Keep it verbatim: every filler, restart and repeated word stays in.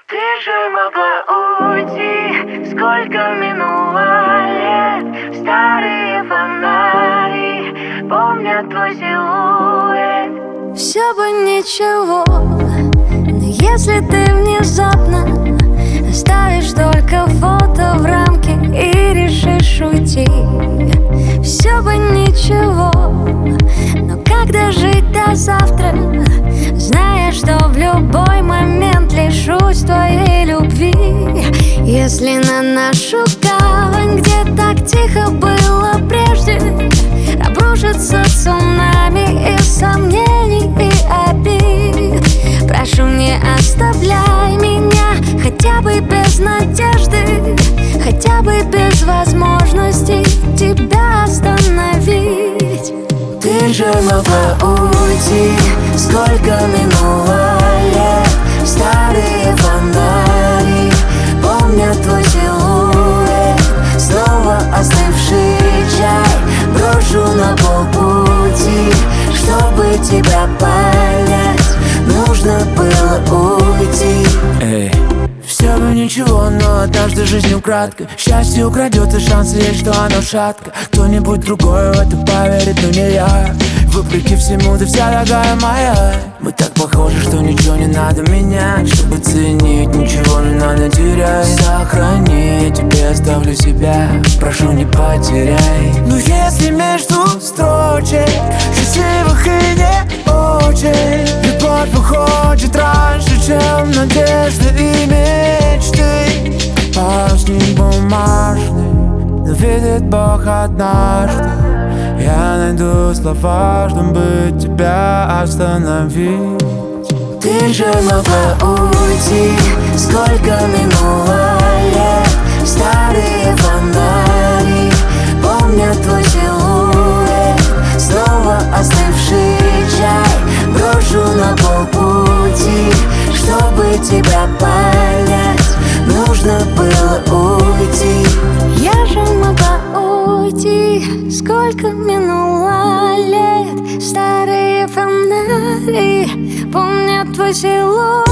Ты же могла уйти, сколько минуло лет. Старые фонари помнят твой силуэт. Все бы ничего, но если ты внезапно оставишь только фото в рамке и решишь уйти, все бы ничего, но как дожить до завтра, зная, что в любой момент лишусь твоей любви? Если на нашу гавань, где так тихо было прежде, обрушится цунами из сомнений и обид, прошу, не оставляй меня хотя бы без надежды, хотя бы без возможности тебя остановить. Ты же могла уйти, сколько минуло лет. Старые фонари помнят твой силуэт. Снова остывший чай брошу на полпути. Чтобы тебя понять, нужно было уйти. Эй, все бы ничего, но однажды жизнь украдко. Счастье украдется, шанс есть, что оно шатко. Кто-нибудь другой в это поверит, но не я. Вопреки всему, ты вся дорогая моя. Мы так похожи, что ничего не надо менять. Чтобы ценить, ничего не надо терять. Сохрани, я тебе оставлю себя, прошу, не потеряй. Но если между строчек счастливых и не очень, любовь уходит раньше, чем надежды и мечты. Парусник бумажный, но видит Бог однажды. Я найду слова, чтобы тебя остановить. Ты же могла уйти, сколько минуло лет. Старые фонари помнят твой силуэт. Снова остывший чай брошу на полпути. Чтобы тебя понять, нужно было уйти. Я же могла уйти, сколько минуло лет. Старые фонари помнят твой силуэт.